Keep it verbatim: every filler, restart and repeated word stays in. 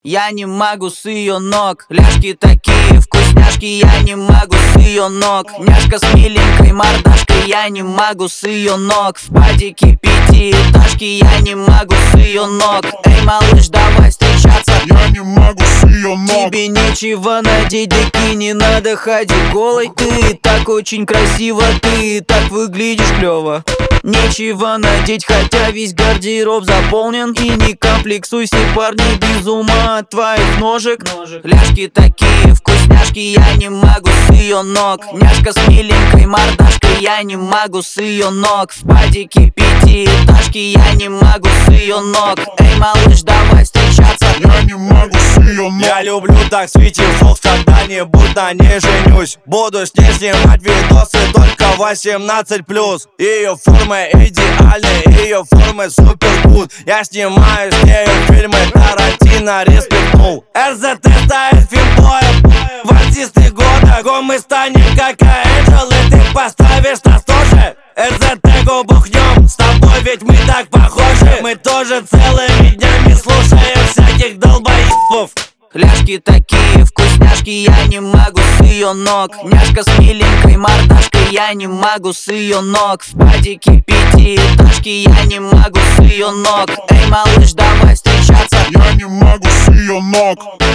Я не могу с ее ног. Ляжки такие вкусняшки, я не могу с ее ног. Няшка с миленькой мордашкой, я не могу с ее ног. В падике пятиэтажки, я не могу с ее ног. Эй, малыш, давай встречаться. Я не могу с ее ног. Тебе нечего надеть, да не надо ходить голой. Ты и так очень красиво, ты и так выглядишь клёво. Нечего надеть, хотя весь гардероб заполнен. И не комплексуйся, парни, без ума от твоих ножек. Ляжки такие вкусняшки, я не могу с ее ног. Няшка с миленькой мордашкой, я не могу с ее ног. В падике пятиэтажки, я не могу с ее ног. Эй, малыш, давай встречаться. Я не могу с ее ног. Я люблю так Свити Фокс, когда-нибудь на ней женюсь. Буду с ней снимать видосы только восемнадцать плюс. Ее форма идеальная, ее формы супер гуд. Я снимаю с нею фильмы, Тарантино респектнул. эр зэ тэ ставит финбоем в артисты года. Го мы станем как Энджел, и ты поставишь нас тоже. эр зэ тэ-гу бухнем с тобой, ведь мы так похожи. Мы тоже целыми днями слушаем всяких долбоебов. Ляжки такие вкусняшки, я не могу с ее ног. Няшка с миленькой мордашкой, я не могу с ее ног. В падике пятиэтажки, я не могу с ее ног. Эй, малыш, давай встречаться. Я не могу с ее ног.